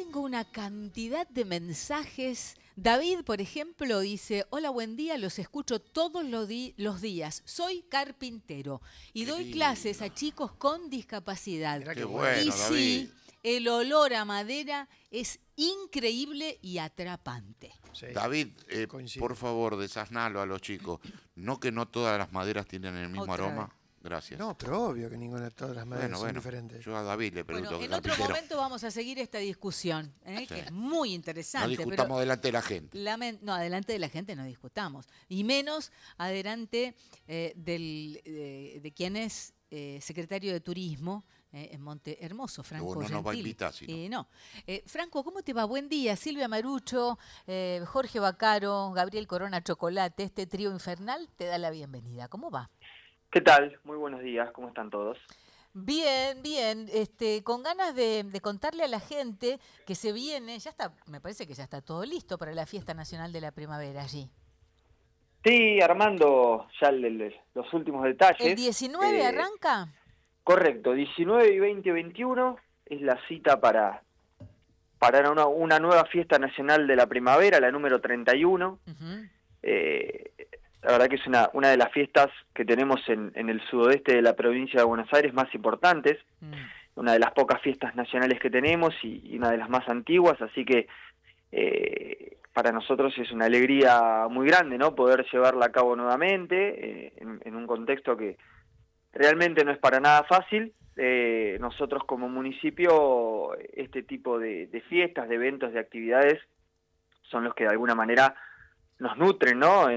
tengo una cantidad de mensajes. David, por ejemplo, dice: hola, buen día, los escucho todos los días. Soy carpintero y Qué doy lindo. clases a chicos con discapacidad. Mirá Qué qué bueno, Y David. sí, el olor a madera es increíble y atrapante. Sí, David, coincido. por favor, desasnalo a los chicos. No que no todas las maderas tienen el mismo Otra aroma. vez. Gracias. No, pero obvio que todas las maderas son Bueno, diferentes. yo a David le Bueno, pregunto que en otro carpintero. momento vamos a seguir esta discusión, Sí. que es muy No interesante. discutamos Pero delante de la gente. no, adelante de la gente no discutamos. Y menos adelante de quien es secretario de Turismo en Monte Hermoso, Franco No nos va a Gentili. invitar, si no. No. Franco, ¿cómo te va? Buen día. Silvia Marucho, Jorge Bacaro, Gabriel Corona Chocolate, este trío infernal te da la bienvenida. ¿Cómo va? ¿Qué tal? Muy buenos días, ¿cómo están todos? Bien, bien, con ganas de contarle a la gente que se viene, ya está, me parece que ya está todo listo para la Fiesta Nacional de la Primavera allí. Sí, armando ya los últimos detalles. ¿El 19 arranca? Correcto, 19 y 20, 21 es la cita para una nueva Fiesta Nacional de la Primavera, la número 31. Uh-huh. La verdad que es una de las fiestas que tenemos en el sudoeste de la provincia de Buenos Aires más importantes, una de las pocas fiestas nacionales que tenemos y una de las más antiguas, así que para nosotros es una alegría muy grande, ¿no? Poder llevarla a cabo nuevamente en un contexto que realmente no es para nada fácil. Nosotros como municipio, este tipo de fiestas, de eventos, de actividades son los que de alguna manera nos nutren, ¿no?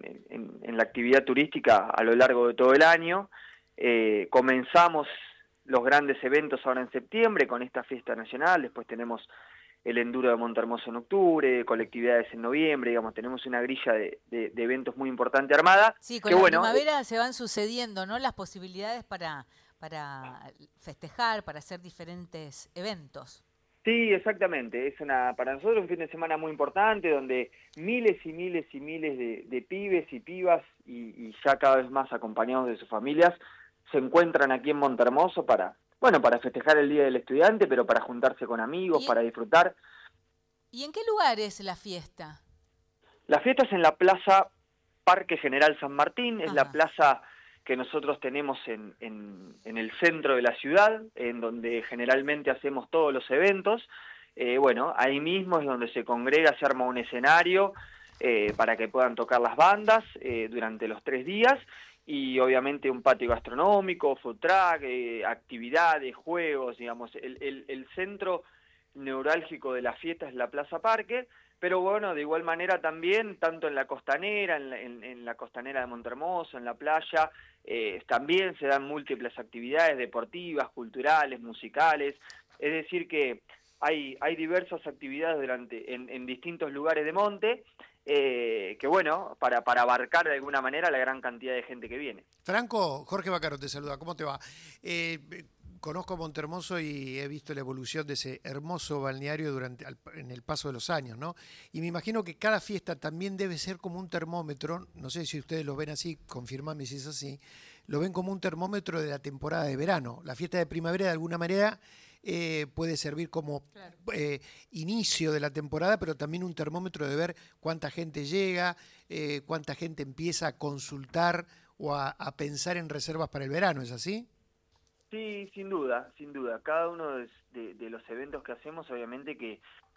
En la actividad turística a lo largo de todo el año. Comenzamos los grandes eventos ahora en septiembre con esta fiesta nacional, después tenemos el Enduro de Montehermoso en octubre, colectividades en noviembre, digamos, tenemos una grilla de eventos muy importante armada. Sí, con que la bueno, primavera se van sucediendo, ¿no? Las posibilidades para festejar, para hacer diferentes eventos. Sí, exactamente. Es para nosotros un fin de semana muy importante donde miles y miles y miles de pibes y pibas y ya cada vez más acompañados de sus familias se encuentran aquí en Montehermoso para festejar el Día del Estudiante, pero para juntarse con amigos, para disfrutar. ¿Y en qué lugar es la fiesta? La fiesta es en la Plaza Parque General San Martín, es la plaza que nosotros tenemos en el centro de la ciudad, en donde generalmente hacemos todos los eventos. Ahí mismo es donde se congrega, se arma un escenario para que puedan tocar las bandas durante los 3 días, y obviamente un patio gastronómico, food truck, actividades, juegos, digamos, el centro neurálgico de la fiesta es la Plaza Parque. Pero bueno, de igual manera también, tanto en la costanera, en la costanera de Montehermoso, en la playa, también se dan múltiples actividades deportivas, culturales, musicales. Es decir que hay diversas actividades en distintos lugares de monte, que bueno, para abarcar de alguna manera la gran cantidad de gente que viene. Franco, Jorge Bacaro te saluda, ¿cómo te va? Conozco Montehermoso y he visto la evolución de ese hermoso balneario en el paso de los años, ¿no? Y me imagino que cada fiesta también debe ser como un termómetro, no sé si ustedes lo ven así, confirmame si es así, lo ven como un termómetro de la temporada de verano. La fiesta de primavera de alguna manera puede servir como inicio de la temporada, pero también un termómetro de ver cuánta gente llega, cuánta gente empieza a consultar o a pensar en reservas para el verano, ¿es así? Sí, sin duda, sin duda. Cada uno de los eventos que hacemos, obviamente que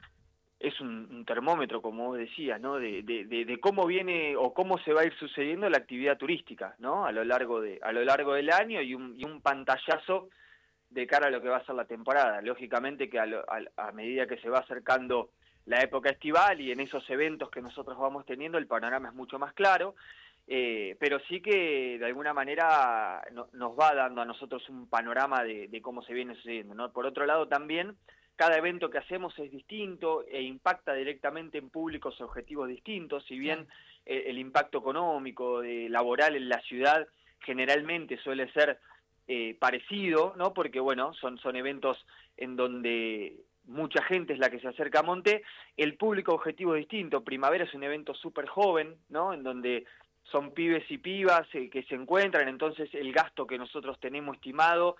es un termómetro, como vos decías, ¿no? De cómo viene o cómo se va a ir sucediendo la actividad turística, ¿no? A lo largo del año, y un pantallazo de cara a lo que va a ser la temporada. Lógicamente que a medida que se va acercando la época estival y en esos eventos que nosotros vamos teniendo, el panorama es mucho más claro. Pero sí que de alguna manera nos va dando a nosotros un panorama de cómo se viene sucediendo, ¿no? Por otro lado también, cada evento que hacemos es distinto e impacta directamente en públicos objetivos distintos. Si bien el impacto económico, laboral en la ciudad generalmente suele ser parecido, ¿no? Porque bueno, son eventos en donde mucha gente es la que se acerca a Monte, el público objetivo es distinto. Primavera es un evento súper joven, ¿no? En donde son pibes y pibas que se encuentran, entonces el gasto que nosotros tenemos estimado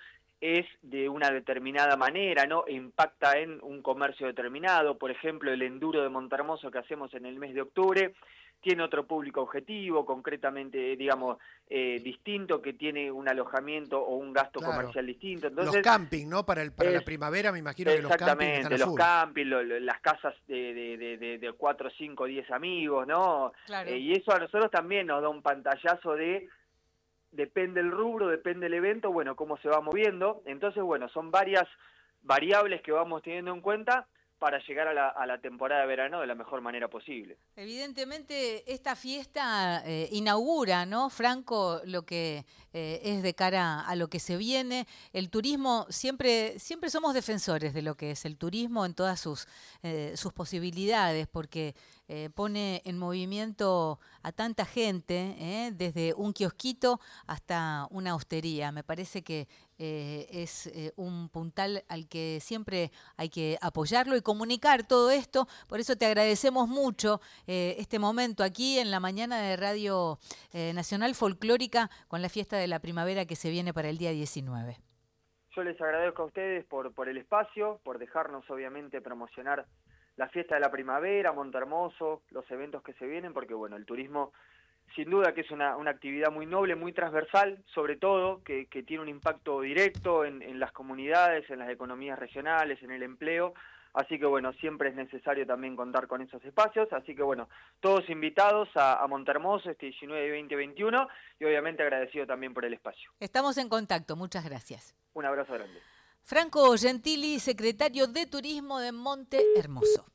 es de una determinada manera, ¿no? Impacta en un comercio determinado. Por ejemplo, el enduro de Montehermoso que hacemos en el mes de octubre tiene otro público objetivo, concretamente, digamos, distinto, que tiene un alojamiento o un gasto Claro. comercial distinto. Entonces, Los camping, ¿no? Para la primavera me imagino que los camping están a los full. camping, las casas de 4, 5, 10 amigos, ¿no? Claro. Y eso a nosotros también nos da un pantallazo de, depende el rubro, depende el evento, bueno, cómo se va moviendo. Entonces, bueno, son varias variables que vamos teniendo en cuenta para llegar a la temporada de verano de la mejor manera posible. Evidentemente, esta fiesta inaugura, ¿no, Franco, lo que es de cara a lo que se viene? El turismo, siempre somos defensores de lo que es el turismo en todas sus posibilidades, porque pone en movimiento a tanta gente, desde un kiosquito hasta una hostería. Me parece que es un puntal al que siempre hay que apoyarlo y comunicar todo esto. Por eso te agradecemos mucho este momento aquí en la mañana de Radio Nacional Folclórica con la fiesta de la primavera que se viene para el día 19. Yo les agradezco a ustedes por el espacio, por dejarnos obviamente promocionar la fiesta de la primavera, Montehermoso, los eventos que se vienen, porque bueno, el turismo sin duda que es una actividad muy noble, muy transversal, sobre todo, que tiene un impacto directo en las comunidades, en las economías regionales, en el empleo. Así que bueno, siempre es necesario también contar con esos espacios. Así que bueno, todos invitados a Montehermoso este 19, 20, 21 y obviamente agradecido también por el espacio. Estamos en contacto, muchas gracias. Un abrazo grande. Franco Gentili, secretario de Turismo de Montehermoso.